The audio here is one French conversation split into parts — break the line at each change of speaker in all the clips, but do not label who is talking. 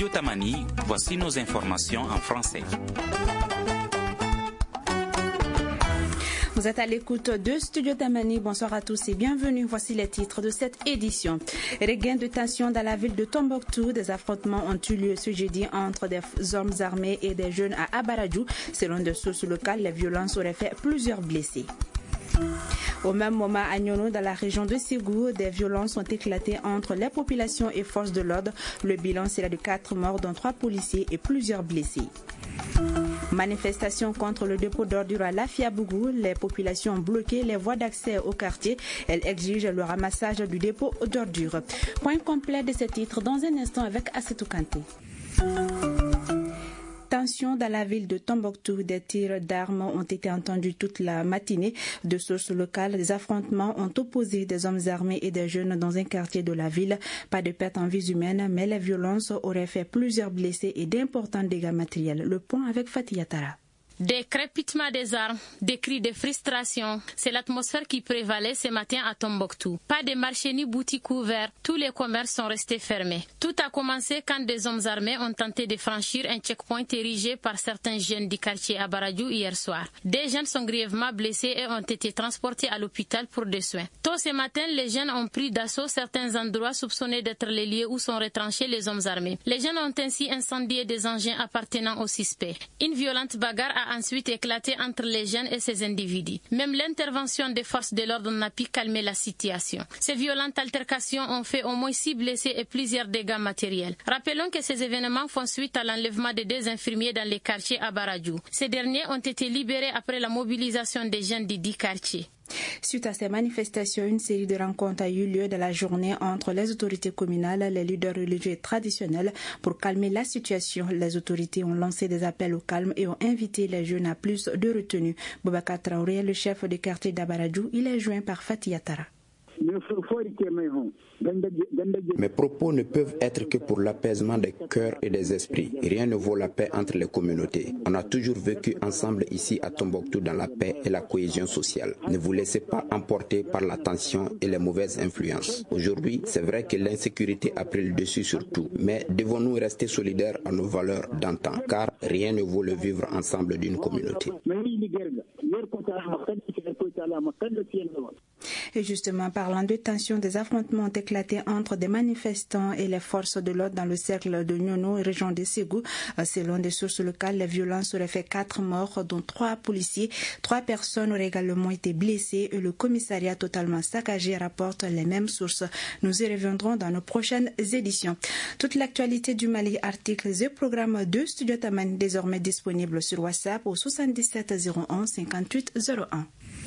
Tamani, voici nos informations en français.
Vous êtes à l'écoute de Studio Tamani. Bonsoir à tous et bienvenue. Voici les titres de cette édition. Regain de tension dans la ville de Tombouctou. Des affrontements ont eu lieu ce jeudi entre des hommes armés et des jeunes à Abaradjou. Selon des sources locales, les violences auraient fait plusieurs blessés. Au même moment, à Nyono, dans la région de Ségou, des violences ont éclaté entre les populations et forces de l'ordre. Le bilan sera de 4 morts, dont 3 policiers et plusieurs blessés. Manifestation contre le dépôt d'ordures à Lafiabougou. Les populations ont bloqué les voies d'accès au quartier. Elles exigent le ramassage du dépôt d'ordures. Point complet de ces titres dans un instant avec Assetou Kanté. Tension dans la ville de Tombouctou. Des tirs d'armes ont été entendus toute la matinée. De sources locales, des affrontements ont opposé des hommes armés et des jeunes dans un quartier de la ville. Pas de pertes en vies humaines, mais les violences auraient fait plusieurs blessés et d'importants dégâts matériels. Le point avec Fatih Yatara.
Des crépitements des armes, des cris de frustration, c'est l'atmosphère qui prévalait ce matin à Tombouctou. Pas de marché ni boutique ouverts, tous les commerces sont restés fermés. Tout a commencé quand des hommes armés ont tenté de franchir un checkpoint érigé par certains jeunes du quartier Abaradjou hier soir. Des jeunes sont grièvement blessés et ont été transportés à l'hôpital pour des soins. Tôt ce matin, les jeunes ont pris d'assaut certains endroits soupçonnés d'être les lieux où sont retranchés les hommes armés. Les jeunes ont ainsi incendié des engins appartenant aux suspects. Une violente bagarre a ensuite éclaté entre les jeunes et ces individus. Même l'intervention des forces de l'ordre n'a pu calmer la situation. Ces violentes altercations ont fait au moins 6 blessés et plusieurs dégâts matériels. Rappelons que ces événements font suite à l'enlèvement de 2 infirmiers dans les quartiers Abaradjou. Ces derniers ont été libérés après la mobilisation des jeunes du 10 quartiers.
Suite à ces manifestations, une série de rencontres a eu lieu dans la journée entre les autorités communales, les leaders religieux et traditionnels pour calmer la situation. Les autorités ont lancé des appels au calme et ont invité les jeunes à plus de retenue. Boubacar Traoré, le chef du quartier d'Abaradjou, il est joint par Fatih Yatara.
Mes propos ne peuvent être que pour l'apaisement des cœurs et des esprits. Rien ne vaut la paix entre les communautés. On a toujours vécu ensemble ici à Tombouctou dans la paix et la cohésion sociale. Ne vous laissez pas emporter par la tension et les mauvaises influences. Aujourd'hui, c'est vrai que l'insécurité a pris le dessus sur tout, mais devons-nous rester solidaires à nos valeurs d'antan, car rien ne vaut le vivre ensemble d'une communauté.
Et justement, parlant de tension, des affrontements ont éclaté entre des manifestants et les forces de l'ordre dans le cercle de Nyono, région de Ségou. Selon des sources locales, les violences auraient fait 4 morts, dont 3 policiers. 3 personnes auraient également été blessées et le commissariat totalement saccagé, rapporte les mêmes sources. Nous y reviendrons dans nos prochaines éditions. Toute l'actualité du Mali, articles et programmes de Studio Tamani désormais disponibles sur WhatsApp au 77 01 58 01.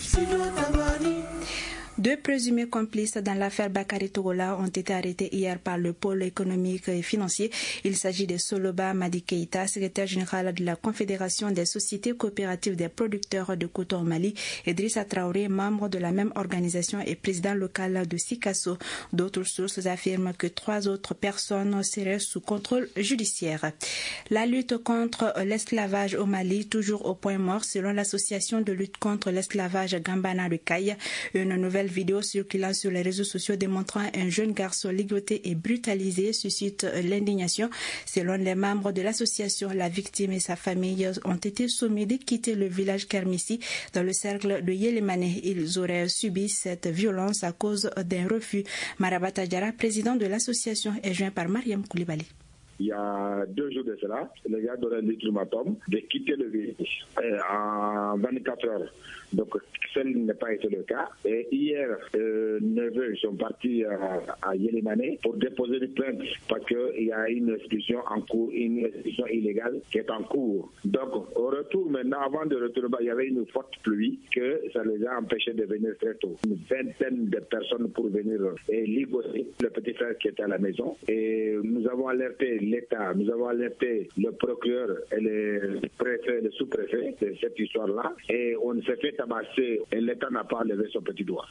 2 présumés complices dans l'affaire Bakary Togola ont été arrêtés hier par le pôle économique et financier. Il s'agit de Soloba Madi Keïta, secrétaire général de la Confédération des sociétés coopératives des producteurs de coton au Mali, et Drissa Traoré, membre de la même organisation et président local de Sikasso. D'autres sources affirment que 3 autres personnes seraient sous contrôle judiciaire. La lutte contre l'esclavage au Mali, toujours au point mort, selon l'association de lutte contre l'esclavage Gambana de Caille. Une nouvelle vidéo circulant sur les réseaux sociaux démontrant un jeune garçon ligoté et brutalisé suscite l'indignation. Selon les membres de l'association, la victime et sa famille ont été sommés de quitter le village Kermissi dans le cercle de Yélémané. Ils auraient subi cette violence à cause d'un refus. Marabata Diarra, président de l'association, est joint par Mariam Koulibaly.
Il y a 2 jours de cela, les gars donnaient l'ultimatum de quitter le village en 24 heures. Donc, ça n'a pas été le cas. Et hier, neveux sont partis à Yélémané pour déposer une plainte parce qu'il y a une expulsion en cours, une expulsion illégale qui est en cours. Donc, au retour, maintenant, avant de retourner, il y avait une forte pluie que ça les a empêchés de venir très tôt. Une vingtaine de personnes pour venir et ligoter le petit frère qui était à la maison. Et nous avons alerté l'État, nous avons alerté le procureur et le préfet, le sous-préfet de cette histoire-là. Et on s'est fait tabasser et l'État n'a pas levé son petit doigt.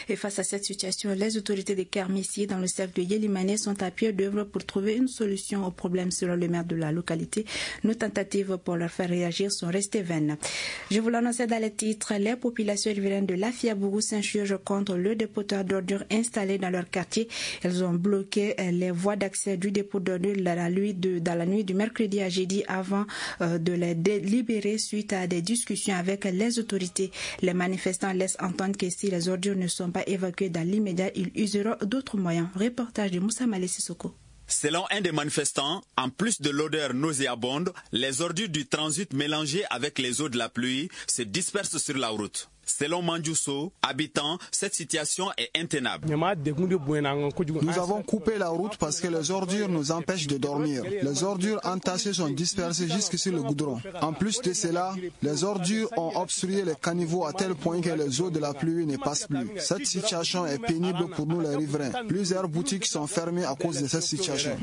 Et face à cette situation, les autorités de Kermessi dans le cercle de Yélimane sont à pied d'œuvre pour trouver une solution au problème selon le maire de la localité. Nos tentatives pour leur faire réagir sont restées vaines. Je vous l'annonçais dans les titres, les populations riveraines de Lafiabougou s'insurgent contre le dépotoir d'ordures installé dans leur quartier. Elles ont bloqué les voies d'accès du dépôt d'ordures dans la nuit du mercredi à jeudi avant de les libérer suite à des discussions avec les autorités. Les manifestants laissent entendre que si les ordures ne sont pas évacuées dans l'immédiat, ils useront d'autres moyens. Reportage de Moussa Malé Sissoko.
Selon un des manifestants, en plus de l'odeur nauséabonde, les ordures du transit mélangées avec les eaux de la pluie se dispersent sur la route. Selon Mandjousso, habitant, cette situation est intenable.
Nous avons coupé la route parce que les ordures nous empêchent de dormir. Les ordures entassées sont dispersées jusque sur le goudron. En plus de cela, les ordures ont obstrué les caniveaux à tel point que les eaux de la pluie ne passent plus. Cette situation est pénible pour nous les riverains. Plusieurs boutiques sont fermées à cause de cette situation.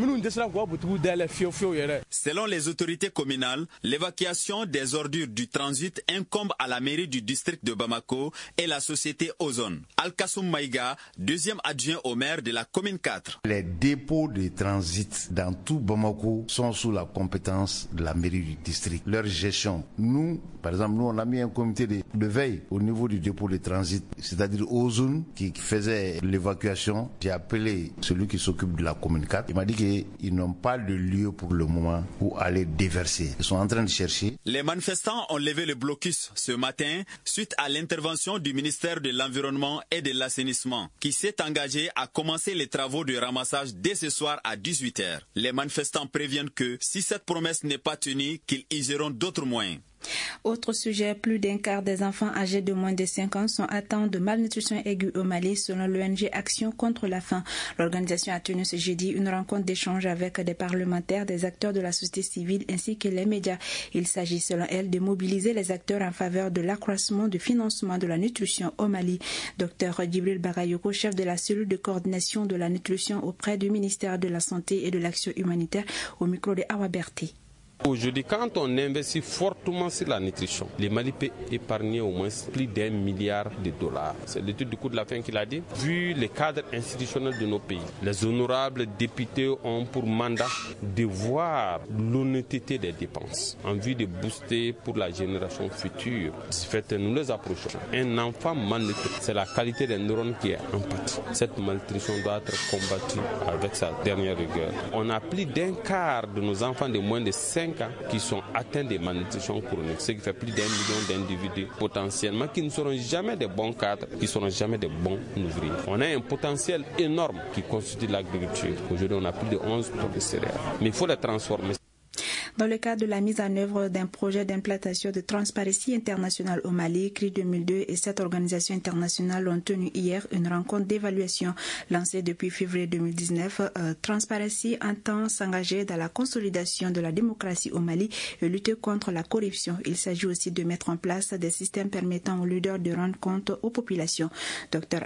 Selon les autorités communales, l'évacuation des ordures du transit incombe à la mairie du district de Bamako et la société Ozone. Al-Kassoum Maïga, deuxième adjoint au maire de la commune 4.
Les dépôts de transit dans tout Bamako sont sous la compétence de la mairie du district. Leur gestion, par exemple, on a mis un comité de veille au niveau du dépôt de transit, c'est-à-dire Ozone qui faisait l'évacuation. J'ai appelé celui qui s'occupe de la commune 4. Il m'a dit qu'ils n'ont pas de lieu pour le moment où aller déverser. Ils sont en train de chercher.
Les manifestants ont levé le blocus ce matin suite à l'intervention du ministère de l'Environnement et de l'Assainissement qui s'est engagé à commencer les travaux de ramassage dès ce soir à 18h. Les manifestants préviennent que si cette promesse n'est pas tenue, qu'ils useront d'autres moyens.
Autre sujet, plus d'un quart des enfants âgés de moins de 5 ans sont atteints de malnutrition aiguë au Mali selon l'ONG Action contre la faim. L'organisation a tenu ce jeudi une rencontre d'échange avec des parlementaires, des acteurs de la société civile ainsi que les médias. Il s'agit selon elle de mobiliser les acteurs en faveur de l'accroissement du financement de la nutrition au Mali. Dr Djibril Bagayoko, chef de la cellule de coordination de la nutrition auprès du ministère de la Santé et de l'Action humanitaire, au micro de Awa Berté.
Aujourd'hui, quand on investit fortement sur la nutrition, le Mali peut épargner au moins plus d'1 milliard de dollars. C'est l'étude du coût de la faim qui l'a dit. Vu les cadres institutionnels de nos pays, les honorables députés ont pour mandat de voir l'honnêteté des dépenses en vue de booster pour la génération future. Ce fait, nous les approchons. Un enfant malnutri, c'est la qualité des neurones qui est empathie. Cette malnutrition doit être combattue avec sa dernière rigueur. On a plus d'un quart de nos enfants de moins de 5 qui sont atteints de malnutrition chronique, ce qui fait plus d'1 million d'individus potentiellement qui ne seront jamais des bons cadres, qui ne seront jamais des bons ouvriers. On a un potentiel énorme qui constitue l'agriculture. Aujourd'hui, on a plus de 11 tonnes de céréales. Mais il faut les transformer.
Dans le cadre de la mise en œuvre d'un projet d'implantation de Transparency International au Mali, CRI 2002 et cette organisation internationale ont tenu hier une rencontre d'évaluation lancée depuis février 2019. Transparency entend s'engager dans la consolidation de la démocratie au Mali et lutter contre la corruption. Il s'agit aussi de mettre en place des systèmes permettant aux leaders de rendre compte aux populations. Dr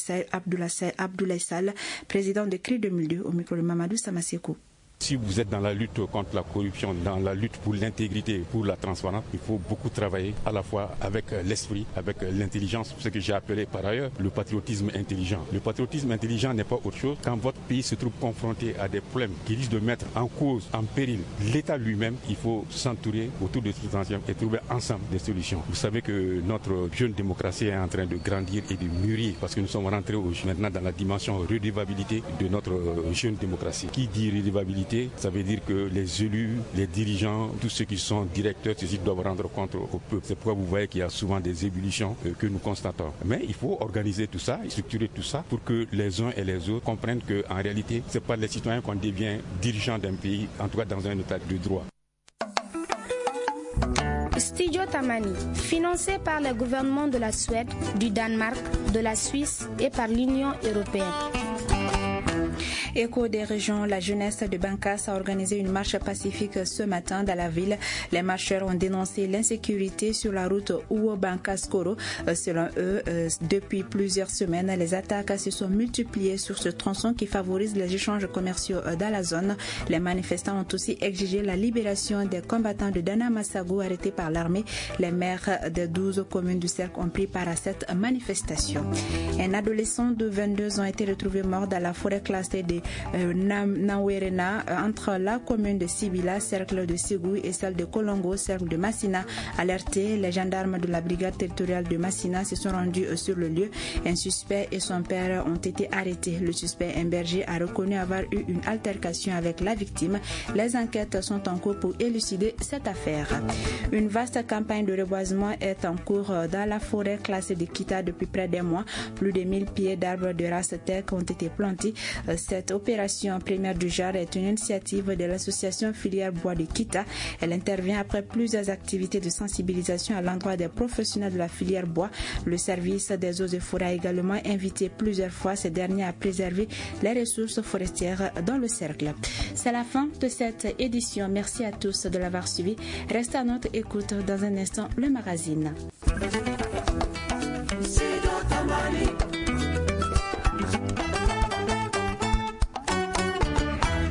Abdoulaye Sall, président de CRI 2002, au micro de Mamadou Samasekou.
Si vous êtes dans la lutte contre la corruption, dans la lutte pour l'intégrité, pour la transparence, il faut beaucoup travailler à la fois avec l'esprit, avec l'intelligence, ce que j'ai appelé par ailleurs le patriotisme intelligent. Le patriotisme intelligent n'est pas autre chose quand votre pays se trouve confronté à des problèmes qui risquent de mettre en cause, en péril l'État lui-même. Il faut s'entourer autour de tout ensemble et trouver ensemble des solutions. Vous savez que notre jeune démocratie est en train de grandir et de mûrir parce que nous sommes rentrés maintenant dans la dimension redevabilité de notre jeune démocratie. Qui dit redevabilité? Ça veut dire que les élus, les dirigeants, tous ceux qui sont directeurs, ceux-ci doivent rendre compte au peuple. C'est pourquoi vous voyez qu'il y a souvent des ébullitions que nous constatons. Mais il faut organiser tout ça, structurer tout ça pour que les uns et les autres comprennent qu'en réalité, ce n'est pas les citoyens qu'on devient dirigeants d'un pays, en tout cas dans un état de droit.
Studio Tamani, financé par le gouvernement de la Suède, du Danemark, de la Suisse et par l'Union européenne.
Écho des régions, la jeunesse de Bankas a organisé une marche pacifique ce matin dans la ville. Les marcheurs ont dénoncé l'insécurité sur la route Ouo-Bankas-Koro. Selon eux, depuis plusieurs semaines, les attaques se sont multipliées sur ce tronçon qui favorise les échanges commerciaux dans la zone. Les manifestants ont aussi exigé la libération des combattants de Dana Massago arrêtés par l'armée. Les maires des 12 communes du cercle ont pris part à cette manifestation. Un adolescent de 22 ans a été retrouvé mort dans la forêt classée de Nawerena entre la commune de Sibila, cercle de Ségou, et celle de Kolongo, cercle de Massina. Alertés, les gendarmes de la brigade territoriale de Massina se sont rendus sur le lieu. Un suspect et son père ont été arrêtés. Le suspect, un berger, a reconnu avoir eu une altercation avec la victime. Les enquêtes sont en cours pour élucider cette affaire. Une vaste campagne de reboisement est en cours dans la forêt classée de Kita depuis près d'un mois. Plus de 1000 pieds d'arbres de race teck ont été plantés. Cette opération première du genre est une initiative de l'association Filière Bois de Kita. Elle intervient après plusieurs activités de sensibilisation à l'endroit des professionnels de la filière bois. Le service des eaux et forêts a également invité plusieurs fois ces derniers à préserver les ressources forestières dans le cercle. C'est la fin de cette édition. Merci à tous de l'avoir suivi. Restez à notre écoute dans un instant le magazine.